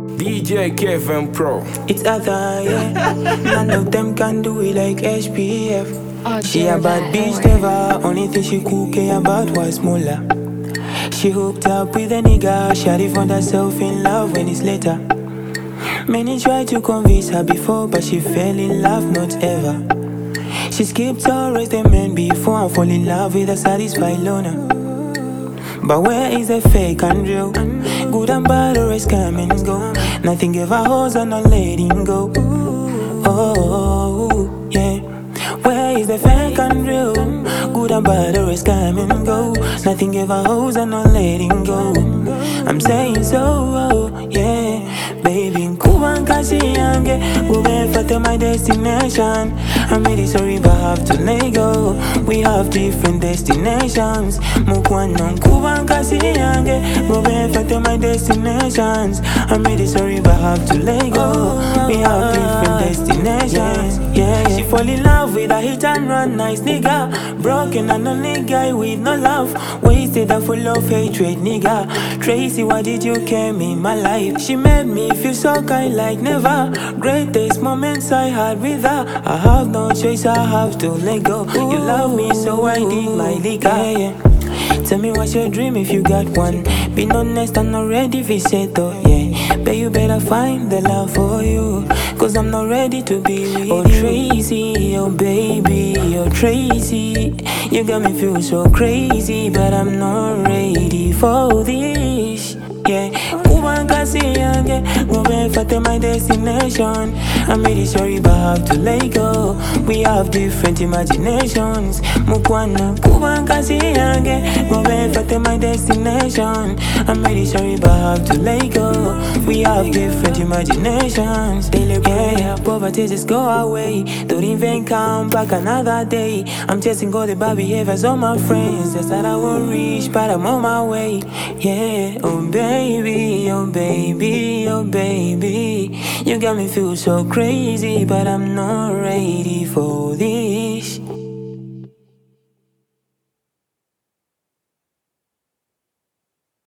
DJ Kevin Pro. It's other, yeah. None of them can do it like HPF. She a bad bitch, never. Only thing she could care about was Mola. She hooked up with a nigga. Shawty found herself in love when it's later. Many tried to convince her before, but she fell in love, not ever. She skipped all rest the men before and fall in love with a satisfied loner. But where is the fake and real? Good and bad always come and go. Nothing ever holds and not letting go. Oh, yeah. Where is the fake and real? Good and bad always come and go. Nothing ever holds and not letting go. I'm saying so, yeah. Baby, Kuban kasi yange. Go back to my destination. I'm really sorry but I have to let go. We have different destinations. Mukwanon Kuban kasi yange. Go back to my destinations. I'm really sorry but I have to let go. We have different destinations. Yeah. She fall in love with a hit and run nice nigga. Broken and only guy with no love. Wasted and full of hatred nigga. Tracy, why did you came in my life? She made me feel so kind like never. Greatest moments I had with her. I have no choice, I have to let go. You love me so I did my liquor, yeah. Tell me what's your dream if you got one. Be honest and not ready if it's set though, yeah. But you better find the love for you, cause I'm not ready to be with you. Tracy, oh baby, oh Tracy. You got me feel so crazy, but I'm not ready for this, yeah. Kuban kasi yange. Go back to my destination. I'm really sorry but I have to let go. We have different imaginations. Mukwana Kuban kasi yange. Go back to my destination. I'm really sorry but I have to let go. We have different imaginations. Daily prayer, poverty just go away. Don't even come back another day. I'm chasing all the bad behaviors of my friends. Just that I won't reach, but I'm on my way. Yeah, oh baby, oh baby, oh baby. You got me feel so crazy, but I'm not ready for